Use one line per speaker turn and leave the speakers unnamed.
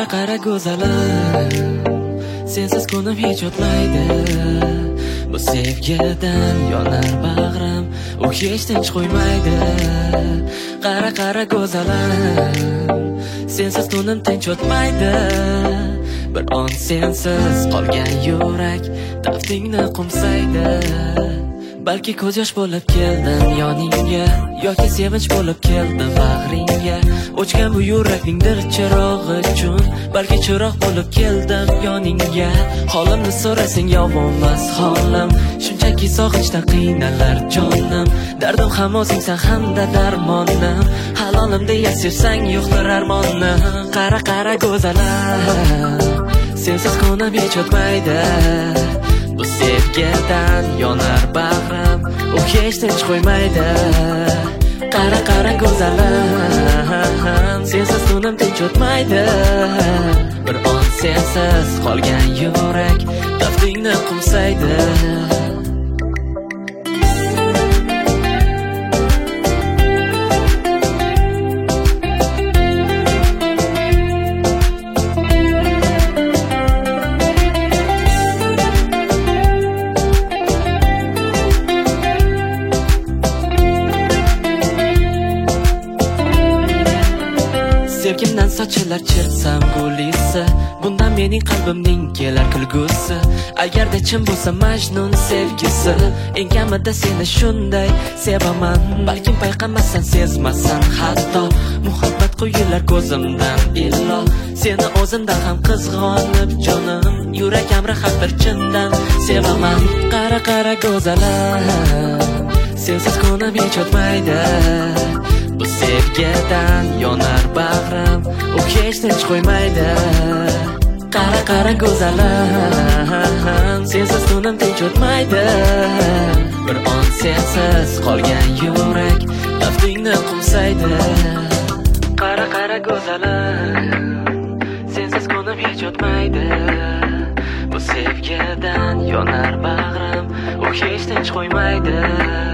qara go'zalim, sensiz kunim hech o'tmaydi. Bu sevgidan yonar bag'rim, u hech tinch qo'ymaydi. Qara go'zalim, sensiz kunim tinch o'tmaydi. Bir on sensiz qolgan yurak taftingni qumsaydi. Balki ko'z yosh bo'lib keldim yoningga, yoki sevinch bo'lib keldim bag'ringga. O'chgan bu yurakning dir chirog'i uchun balki chiroq bo'lib keldim yoningga. Holimni so'rasang yovonmas holim, shunchaki sog'inchdan qiynalar jonim. Dardim ham o'zingsan hamda darmonim, halolim deya sevsang yo'qdir armonim. Qara go'zalim, sensiz kunim hech o'tmaydi. Bu sevgidan yonar bag'rim, u hech tinch qo'ymaydi. Qara go'zalim, sensiz kunim tinch o'tmaydi. Bir on sensiz qolgan yurak taftingni qumsaydi. Sevgimdan sochilar chertsam gulisi, bundan mening qalbimning kelar kulgusi. Agarda chin bo'lsa Majnun sevgisi, eng kamida seni shunday sevaman. Balkim payqamasan, sezmasan hatto, muhabbat quyilar ko'zimdan illo. Seni o'zimdan ham qizg'onib jonim, yurak amri haqdir chindan sevaman. Qara go'zalim, sensiz kunim hech o'tmaydi. Bu sevgidan yonar bag'rim, u hech tinch qo'ymaydi. Qara go'zalim, sensiz kunim tinch o'tmaydi. Bir on sensiz qolgan yurak taftingni qumsaydi. Qara go'zalim, sensiz kunim hech o'tmaydi. Bu sevgidan yonar bag'rim, u hech tinch qo'ymaydi.